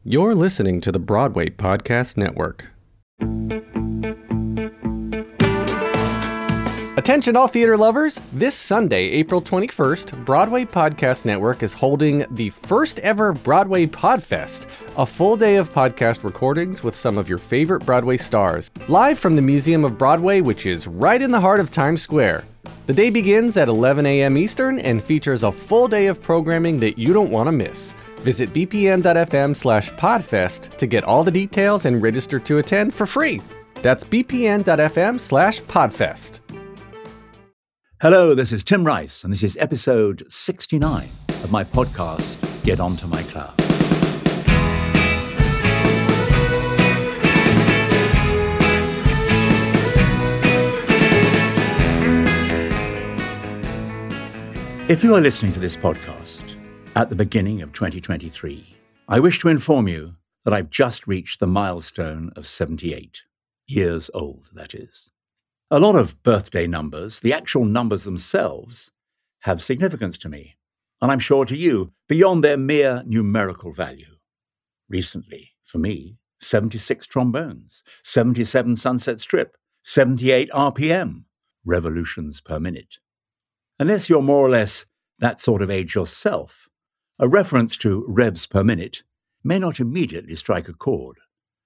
You're listening to the Broadway Podcast Network. Attention all theater lovers! This Sunday, April 21st, Broadway Podcast Network is holding the first ever Broadway Podfest, a full day of podcast recordings with some of your favorite Broadway stars, live from the Museum of Broadway, which is right in the heart of Times Square. The day begins at 11 a.m. Eastern and features a full day of programming that you don't want to miss. Visit bpn.fm/podfest to get all the details and register to attend for free. That's bpn.fm/podfest. Hello, this is Tim Rice, and this is episode 69 of my podcast, Get Onto My Cloud. If you are listening to this podcast at the beginning of 2023, I wish to inform you that I've just reached the milestone of 78 years old, that is. A lot of birthday numbers, the actual numbers themselves, have significance to me, and I'm sure to you, beyond their mere numerical value. Recently, for me, 76 trombones, 77 Sunset Strip, 78 RPM, revolutions per minute. Unless you're more or less that sort of age yourself, a reference to revs per minute may not immediately strike a chord.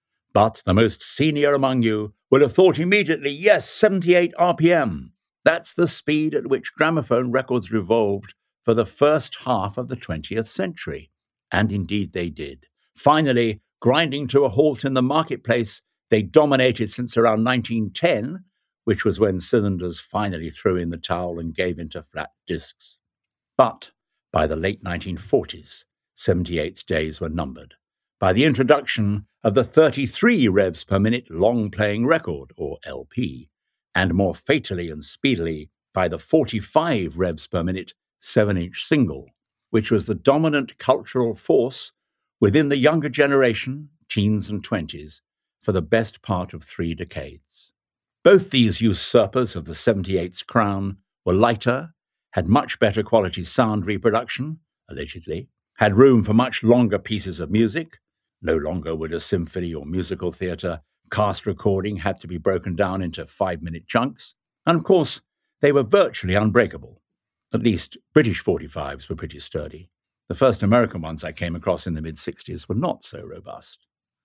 But the most senior among you will have thought immediately, yes, 78 RPM. That's the speed at which gramophone records revolved for the first half of the 20th century. And indeed they did. Finally, grinding to a halt in the marketplace they dominated since around 1910, which was when cylinders finally threw in the towel and gave into flat discs. But by the late 1940s, 78's days were numbered. By the introduction of the 33 revs per minute long-playing record, or LP, and more fatally and speedily by the 45 revs per minute 7-inch single, which was the dominant cultural force within the younger generation, teens and 20s, for the best part of 3 decades. Both these usurpers of the 78's crown were lighter, had much better quality sound reproduction, allegedly, had room for much longer pieces of music. No longer would a symphony or musical theatre cast recording have to be broken down into 5-minute chunks. And of course, they were virtually unbreakable. At least British 45s were pretty sturdy. The first American ones I came across in the mid-60s were not so robust.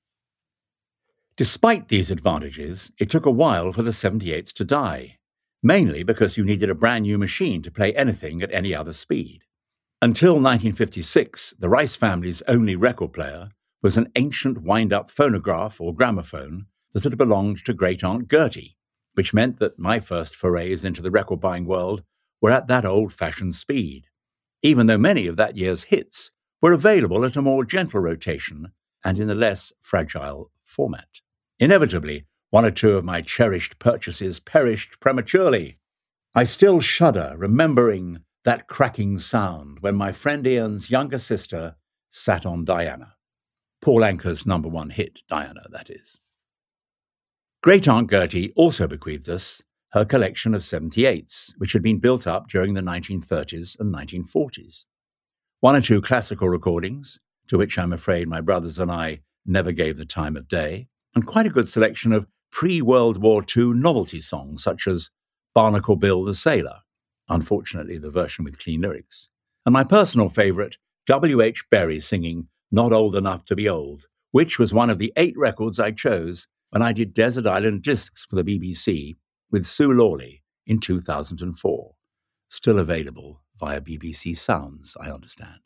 Despite these advantages, it took a while for the 78s to die, mainly because you needed a brand new machine to play anything at any other speed. Until 1956, the Rice family's only record player was an ancient wind-up phonograph or gramophone that had belonged to Great-Aunt Gertie, which meant that my first forays into the record-buying world were at that old-fashioned speed, even though many of that year's hits were available at a more gentle rotation and in a less fragile format. Inevitably, one or two of my cherished purchases perished prematurely. I still shudder remembering that cracking sound when my friend Ian's younger sister sat on Diana. Paul Anka's number 1 hit, Diana, that is. Great-Aunt Gertie also bequeathed us her collection of 78s, which had been built up during the 1930s and 1940s. 1 or 2 classical recordings, to which I'm afraid my brothers and I never gave the time of day, and quite a good selection of pre-World War II novelty songs, such as Barnacle Bill the Sailor, unfortunately the version with clean lyrics, and my personal favourite, W.H. Berry singing Not Old Enough to Be Old, which was one of the 8 records I chose when I did Desert Island Discs for the BBC with Sue Lawley in 2004. Still available via BBC Sounds, I understand.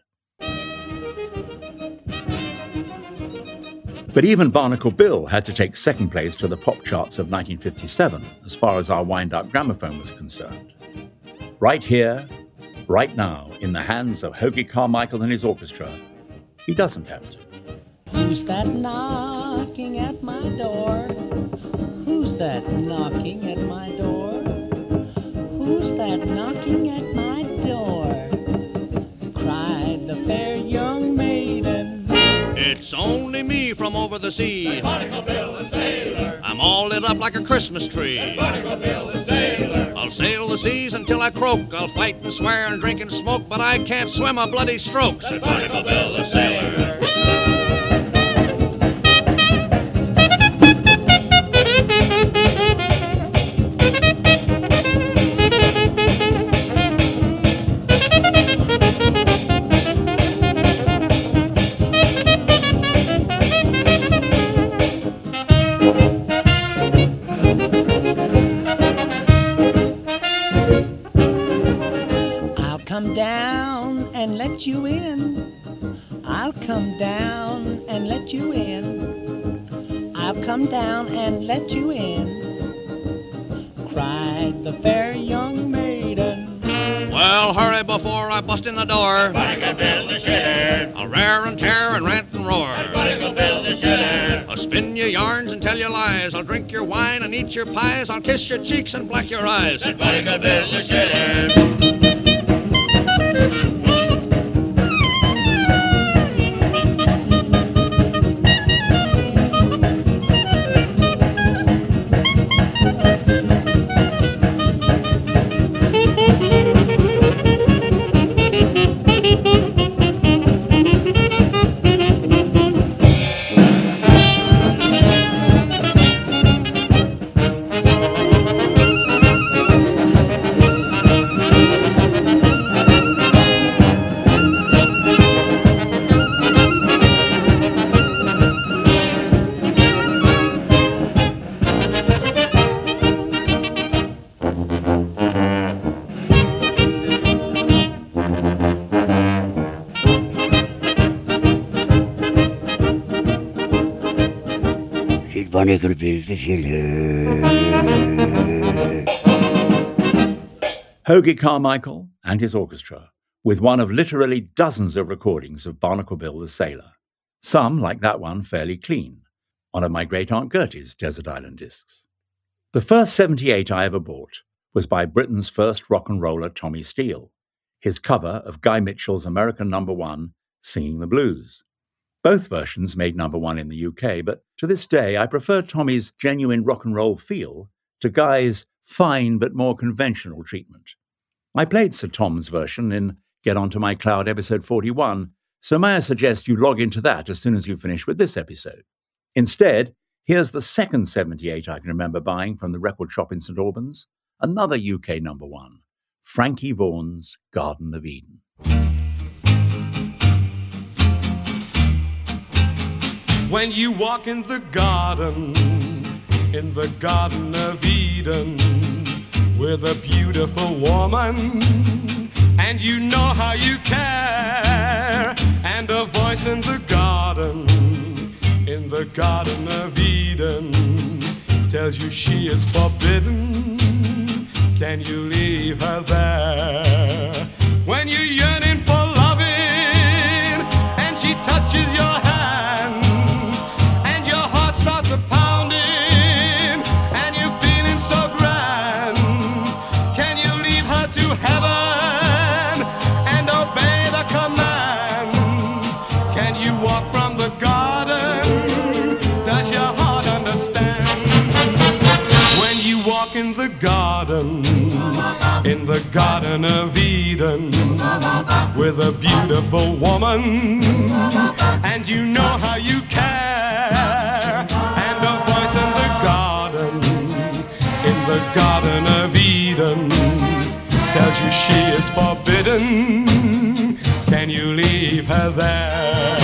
But even Barnacle Bill had to take second place to the pop charts of 1957 as far as our wind-up gramophone was concerned. Right here, right now, in the hands of Hoagy Carmichael and his orchestra, he doesn't have to. Who's that knocking at my door? Who's that knocking at my door? Who's that knocking at my door? Cried the fair young maiden. It's only me from over the sea. Barnacle Bill the sailor. I'm all lit up like a Christmas tree. Barnacle Bill the sailor. I'll sail the seas until I croak. I'll fight and swear and drink and smoke, but I can't swim a bloody stroke. Barnacle Bill the sailor. let you in. I'll come down and let you in. I'll come down and let you in, cried the fair young maiden. Well, hurry before I bust in the door. Everybody go build a shed. I'll rear and tear and rant and roar. Everybody go build a shed. I'll spin your yarns and tell you lies. I'll drink your wine and eat your pies. I'll kiss your cheeks and black your eyes. Everybody go build a shed. Hoagy Carmichael and his orchestra, with one of literally dozens of recordings of Barnacle Bill the Sailor. Some, like that one, fairly clean, one of my great-aunt Gertie's Desert Island discs. The first 78 I ever bought was by Britain's first rock and roller Tommy Steele, his cover of Guy Mitchell's American #1, Singing the Blues. Both versions made #1 in the UK, but to this day I prefer Tommy's genuine rock and roll feel to Guy's fine but more conventional treatment. I played Sir Tom's version in Get Onto My Cloud episode 41, so may I suggest you log into that as soon as you finish with this episode. Instead, here's the second 78 I can remember buying from the record shop in St Albans, another UK #1, Frankie Vaughan's Garden of Eden. When you walk in the Garden of Eden, with a beautiful woman, and you know how you care, and a voice in the Garden of Eden, tells you she is forbidden. Can you leave her there? When you're yearning for loving, and she touches your hand, and your heart starts a pounding, and you're feeling so grand. Can you leave her to heaven and obey the command? Can you walk from the garden? Does your heart understand? When you walk in the Garden of Eden, with a beautiful woman, and you know how you care, and a voice in the Garden of Eden, tells you she is forbidden. Can you leave her there?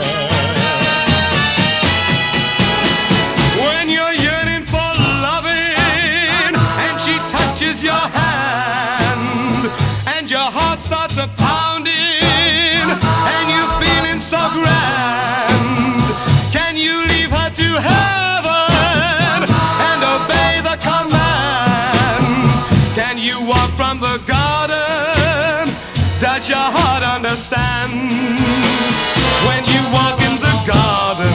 When you're yearning for loving, and she touches your hand, and your heart starts a pounding, and you're feeling so grand. Can you leave her to heaven and obey the command? Can you walk from the garden? Does your heart understand? When you walk in the Garden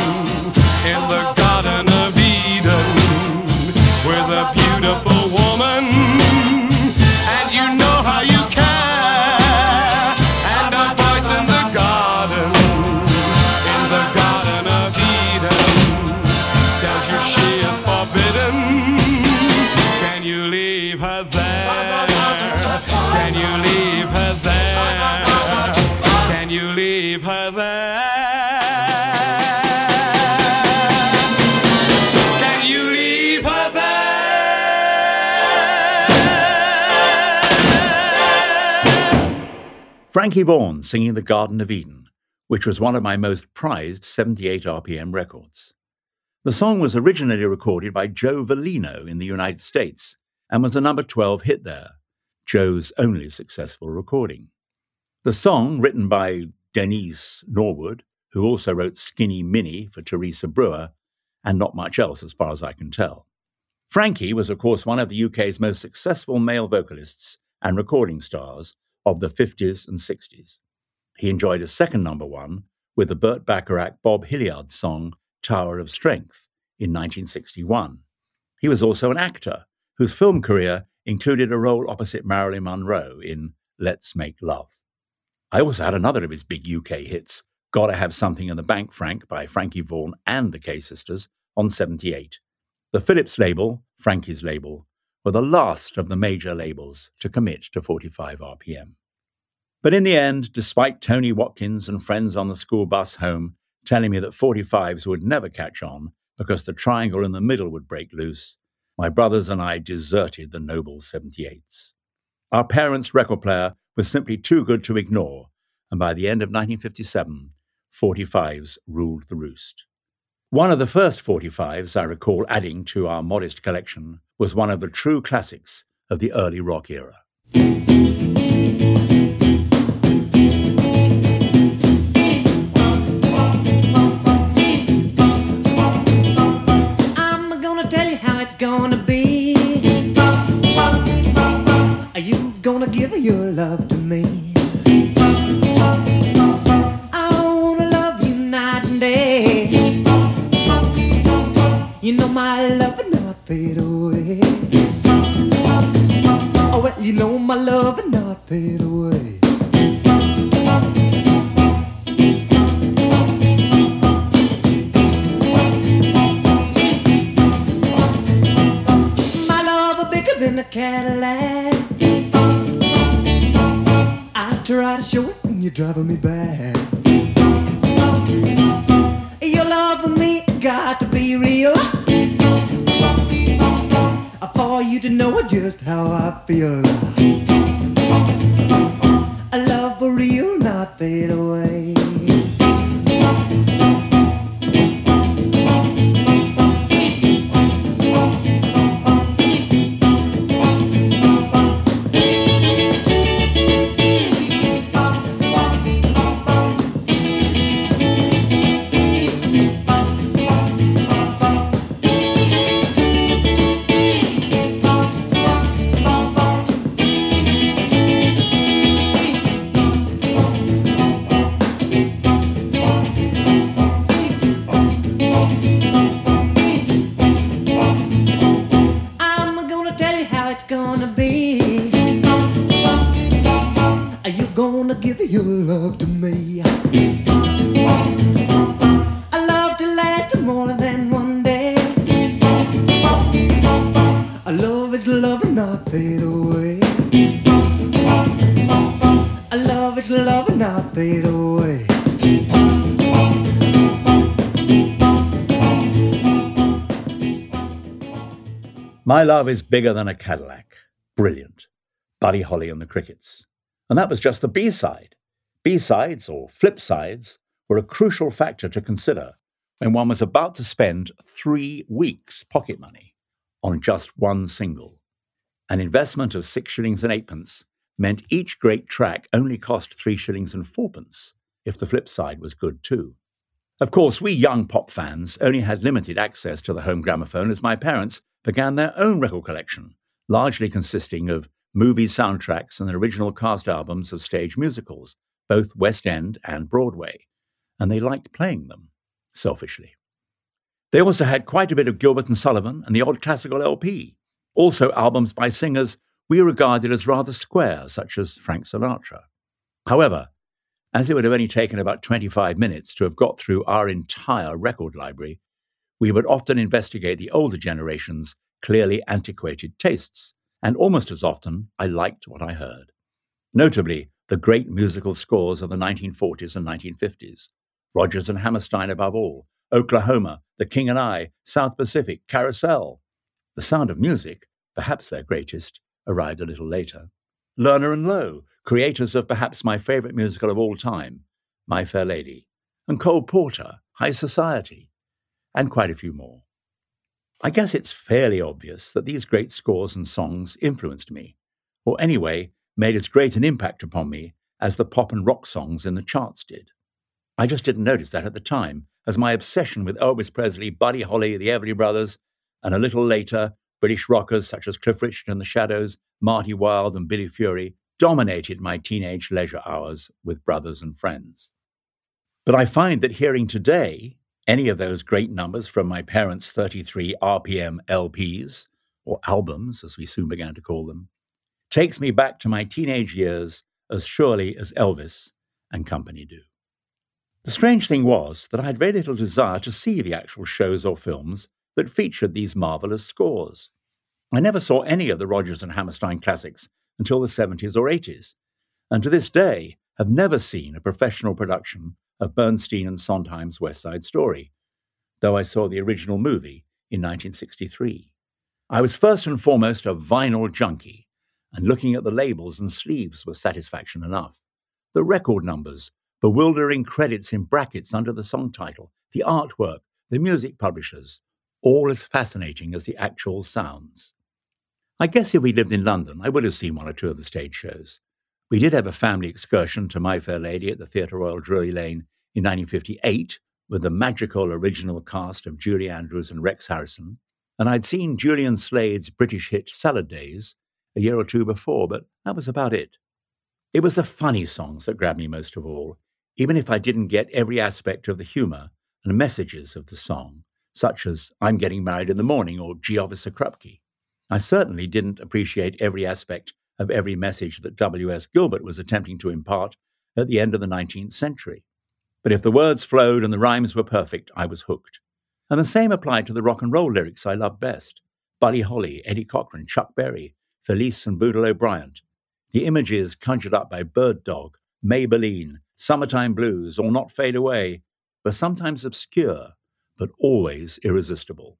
of Eden, with a beautiful woman, and you know how you care, and a voice in the Garden of Eden, tells you she is forbidden. Can you leave her there? Can you leave her there? Can you leave her there? Can you leave her there? Frankie Vaughan singing The Garden of Eden, which was one of my most prized 78 RPM records. The song was originally recorded by Joe Velino in the United States and was a number 12 hit there, Joe's only successful recording. The song, written by Denise Norwood, who also wrote Skinny Minnie for Teresa Brewer, and not much else as far as I can tell. Frankie was, of course, one of the UK's most successful male vocalists and recording stars of the 50s and 60s. He enjoyed a second number one with the Burt Bacharach Bob Hilliard song Tower of Strength in 1961. He was also an actor whose film career included a role opposite Marilyn Monroe in Let's Make Love. I also had another of his big UK hits, Gotta Have Something in the Bank, Frank, by Frankie Vaughan and the K-Sisters, on 78. The Philips label, Frankie's label, were the last of the major labels to commit to 45 RPM. But in the end, despite Tony Watkins and friends on the school bus home telling me that 45s would never catch on because the triangle in the middle would break loose, my brothers and I deserted the noble 78s. Our parents' record player was simply too good to ignore, and by the end of 1957, 45s ruled the roost. One of the first 45s I recall adding to our modest collection was one of the true classics of the early rock era. I'm gonna tell you how it's gonna be. Are you gonna give your love to me? You know my love will not fade away. Oh, well, you know my love will not fade away. My love is bigger than a Cadillac. I try to show it when you're driving me back. Your love with me got to be real, for you to know just how I feel. A love for real, not fade away. Your love to me, a love to last more than one day. A love is love and not fade away. A love is love and not fade away. My Love is Bigger Than a Cadillac. Brilliant. Buddy Holly and the Crickets. And that was just the B-side. B-sides, or flip sides, were a crucial factor to consider when one was about to spend 3 weeks' pocket money on just one single. An investment of 6 shillings and 8pence meant each great track only cost 3 shillings and 4pence if the flip side was good too. Of course, we young pop fans only had limited access to the home gramophone as my parents began their own record collection, largely consisting of movie soundtracks and original cast albums of stage musicals, both West End and Broadway, and they liked playing them, selfishly. They also had quite a bit of Gilbert and Sullivan and the odd classical LP, also albums by singers we regarded as rather square, such as Frank Sinatra. However, as it would have only taken about 25 minutes to have got through our entire record library, we would often investigate the older generation's clearly antiquated tastes, and almost as often I liked what I heard. Notably, the great musical scores of the 1940s and 1950s, Rodgers and Hammerstein above all, Oklahoma, The King and I, South Pacific, Carousel. The Sound of Music, perhaps their greatest, arrived a little later. Lerner and Loewe, creators of perhaps my favourite musical of all time, My Fair Lady, and Cole Porter, High Society, and quite a few more. I guess it's fairly obvious that these great scores and songs influenced me, or anyway, made as great an impact upon me as the pop and rock songs in the charts did. I just didn't notice that at the time, as my obsession with Elvis Presley, Buddy Holly, the Everly Brothers, and a little later, British rockers such as Cliff Richard and the Shadows, Marty Wilde and Billy Fury dominated my teenage leisure hours with brothers and friends. But I find that hearing today any of those great numbers from my parents' 33 RPM LPs, or albums as we soon began to call them, takes me back to my teenage years as surely as Elvis and company do. The strange thing was that I had very little desire to see the actual shows or films that featured these marvellous scores. I never saw any of the Rodgers and Hammerstein classics until the 70s or 80s, and to this day have never seen a professional production of Bernstein and Sondheim's West Side Story, though I saw the original movie in 1963. I was first and foremost a vinyl junkie, and looking at the labels and sleeves was satisfaction enough. The record numbers, bewildering credits in brackets under the song title, the artwork, the music publishers, all as fascinating as the actual sounds. I guess if we lived in London, I would have seen one or two of the stage shows. We did have a family excursion to My Fair Lady at the Theatre Royal Drury Lane in 1958 with the magical original cast of Julie Andrews and Rex Harrison, and I'd seen Julian Slade's British hit Salad Days a year or two before, but that was about it. It was the funny songs that grabbed me most of all, even if I didn't get every aspect of the humour and messages of the song, such as I'm Getting Married in the Morning or Gee Officer Krupke. I certainly didn't appreciate every aspect of every message that W.S. Gilbert was attempting to impart at the end of the 19th century. But if the words flowed and the rhymes were perfect, I was hooked. And the same applied to the rock and roll lyrics I loved best. Buddy Holly, Eddie Cochran, Chuck Berry, Felice and Boodle Bryant. The images conjured up by Bird Dog, Maybelline, Summertime Blues, or Not Fade Away, were sometimes obscure, but always irresistible.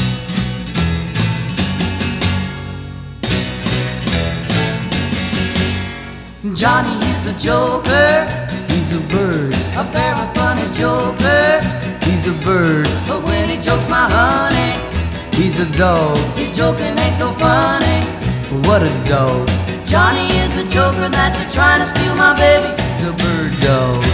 Johnny is a joker, he's a bird, a very funny joker, he's a bird, but when he jokes my honey, he's a dog, his joking ain't so funny, what a dog. Johnny is a joker that's trying to steal my baby, he's a bird dog.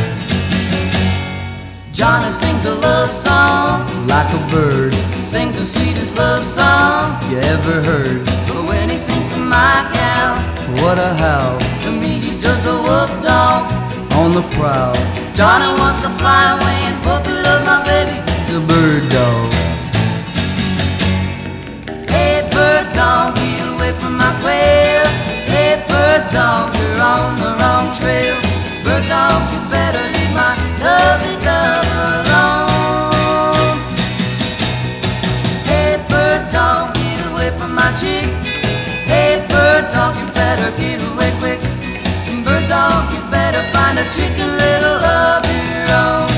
Johnny sings a love song like a bird, sings the sweetest love song you ever heard, but when he sings to my gal, what a howl. To me he's just a wolf dog on the prowl. Johnny wants to fly away and puppy love my baby, he's a bird dog. Hey bird dog, get away from my quail. Hey bird dog, you're on the wrong trail. Bird dog, you better leave my lovely love alone. Hey bird dog, get away from my chick. Hey bird dog, you better get away quick. Bird dog, you better find a chicken little of your own.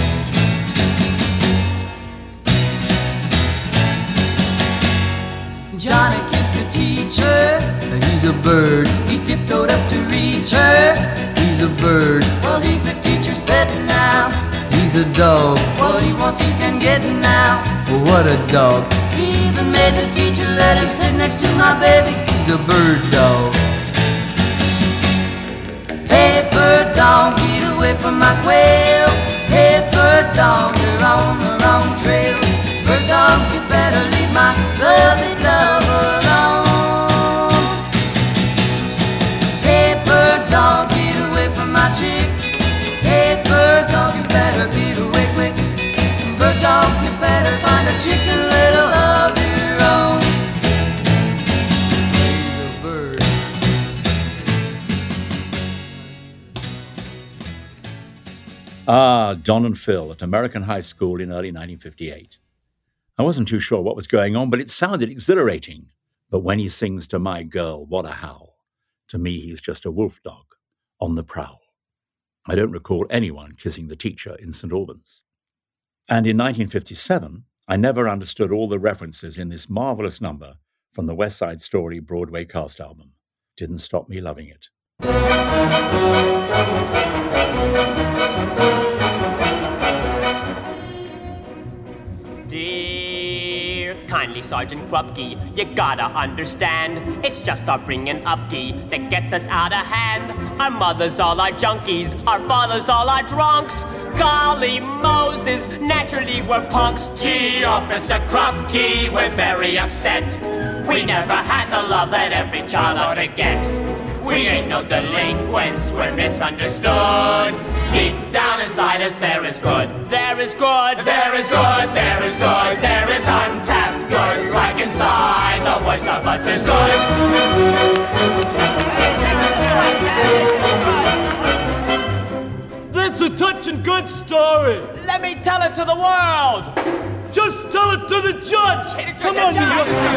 Johnny kissed the teacher, he's a bird. He tiptoed up to reach her, he's a bird. Well, he's a teacher's pet now, he's a dog. What he wants he can get now, what a dog. He even made the teacher let him sit next to my baby, he's a bird dog. Hey bird dog, get away from my quail. Hey bird dog, you're on the wrong trail. Bird dog, you better leave my lovely love alone. Hey bird dog, get away from my chick. Hey bird dog, you better get away quick. Bird dog, you better find a chicken little of your own. He's a bird. Don and Phil at American High School in early 1958. I wasn't too sure what was going on, but it sounded exhilarating. But when he sings to my girl, what a howl. To me, he's just a wolf dog on the prowl. I don't recall anyone kissing the teacher in St. Albans. And in 1957, I never understood all the references in this marvelous number from the West Side Story Broadway cast album. Didn't stop me loving it. Dear kindly Sergeant Krupke, you gotta understand, it's just our bringing upkey that gets us out of hand. Our mothers all are junkies, our fathers all are drunks. Golly Moses, naturally we're punks. Gee, Officer Krupke, we're very upset. We never had the love that every child ought to get. We ain't no delinquents, we're misunderstood. Deep down inside us there is good. There is good. There is good. There is good. There is untapped good. Like inside the worst of us is good. That's a touching good story. Let me tell it to the world. Just tell it to the judge. Hey, the Come judge, on,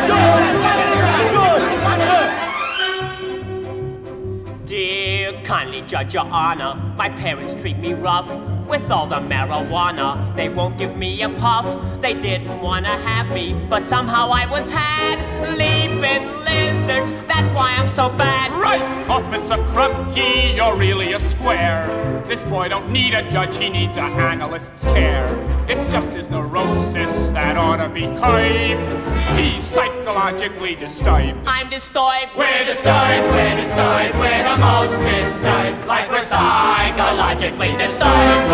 Dear kindly Judge, Your Honor, my parents treat me rough. With all the marijuana, they won't give me a puff. They didn't want to have me, but somehow I was had. Leaping lizards, that's why I'm so bad. Right, Officer Krupke, you're really a square. This boy don't need a judge, he needs an analyst's care. It's just his neurosis that ought to be curbed. He's psychologically disturbed. I'm disturbed. We're disturbed, we're disturbed, we're the most disturbed. Like we're psychologically disturbed.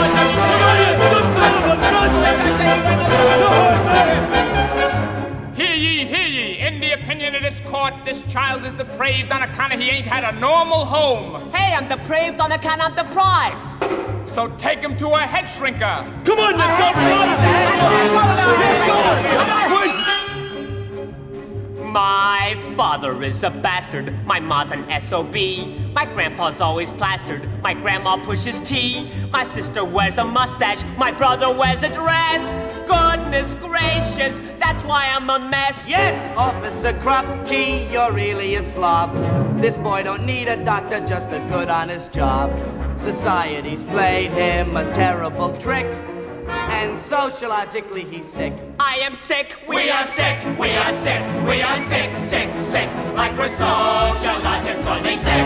Hear ye, in the opinion of this court, this child is depraved on account of he ain't had a normal home. Hey, I'm depraved on account I'm deprived. So take him to a head shrinker. Come on, My father is a bastard, my ma's an SOB. My grandpa's always plastered, my grandma pushes tea. My sister wears a mustache, my brother wears a dress. Goodness gracious, that's why I'm a mess. Yes, Officer Krupke, you're really a slob. This boy don't need a doctor, just a good honest job. Society's played him a terrible trick, and sociologically he's sick. I am sick, we are sick, we are sick, we are sick, sick, sick, like we're sociologically sick.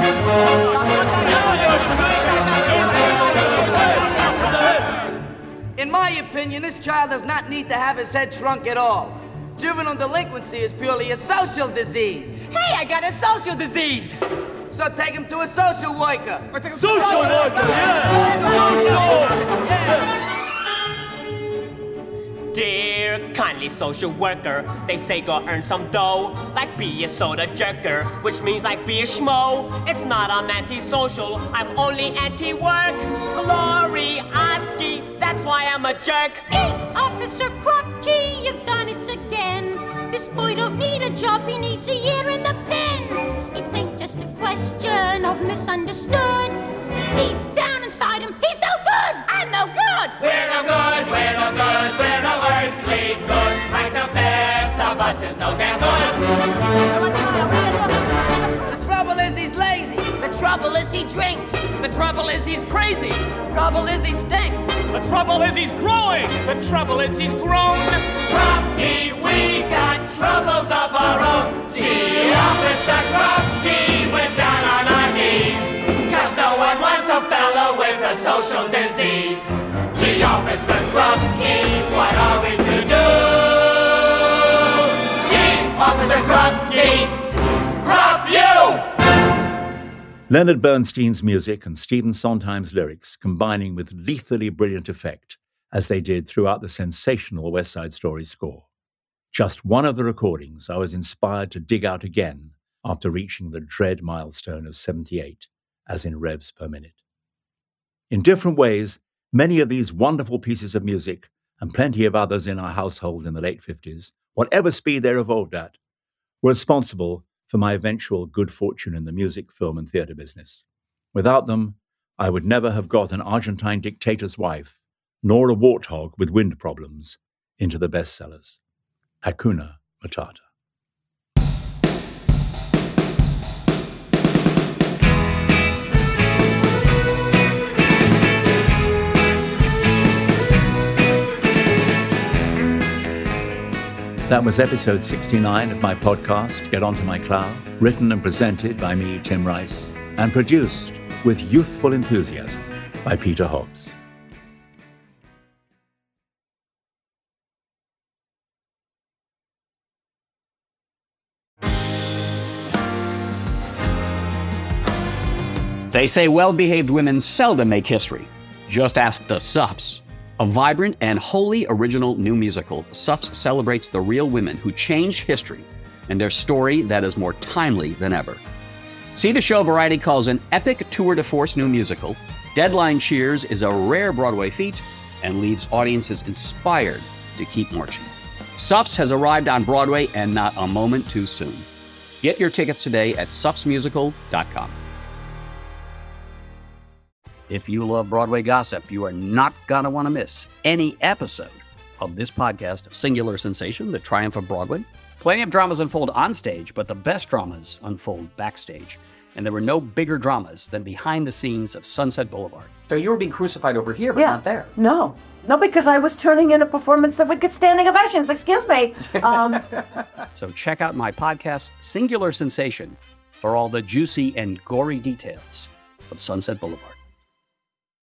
In my opinion, this child does not need to have his head shrunk at all. Juvenile delinquency is purely a social disease. Hey, I got a social disease. So take him to a social worker. Social worker, Dear kindly social worker, they say go earn some dough, like be a soda jerker, which means like be a schmo. It's not I'm anti-social, I'm only anti-work. Glory Oski, that's why I'm a jerk. Hey, Officer Krupke, you've done it again. This boy don't need a job, he needs a year in the pen. It ain't just a question of misunderstood. Deep down inside him, he's no good. I'm no good. We're no good, we're no good, we're no earthly good. Like the best of us is no damn good. The trouble is he's lazy. The trouble is he drinks. The trouble is he's crazy. The trouble is he stinks. The trouble is he's growing. The trouble is he's grown. Krupke, we got troubles of our own. Gee, Officer Krupke, we're down on our knees. Cause no one wants a fellow with a social disease. Gee, Officer Krupke, what are we to do? Gee, Officer Krupke, Krupp you! Leonard Bernstein's music and Stephen Sondheim's lyrics combining with lethally brilliant effect, as they did throughout the sensational West Side Story score. Just one of the recordings I was inspired to dig out again after reaching the dread milestone of 78, as in revs per minute. In different ways, many of these wonderful pieces of music, and plenty of others in our household in the late 50s, whatever speed they evolved at, were responsible for my eventual good fortune in the music, film, and theatre business. Without them, I would never have got An Argentine Dictator's Wife, nor A Warthog with Wind Problems into the bestsellers. Hakuna Matata. That was episode 69 of my podcast, Get Onto My Cloud, written and presented by me, Tim Rice, and produced with youthful enthusiasm by Peter Hobbs. They say well-behaved women seldom make history. Just ask the Suffs. A vibrant and wholly original new musical, Suffs celebrates the real women who changed history and their story that is more timely than ever. See the show Variety calls an epic tour de force new musical. Deadline cheers is a rare Broadway feat and leaves audiences inspired to keep marching. Suffs has arrived on Broadway and not a moment too soon. Get your tickets today at suffsmusical.com. If you love Broadway gossip, you are not going to want to miss any episode of this podcast of Singular Sensation, The Triumph of Broadway. Plenty of dramas unfold on stage, but the best dramas unfold backstage. And there were no bigger dramas than behind the scenes of Sunset Boulevard. So you were being crucified over here, but not there. No, because I was turning in a performance that would get standing ovations. Excuse me. So check out my podcast, Singular Sensation, for all the juicy and gory details of Sunset Boulevard.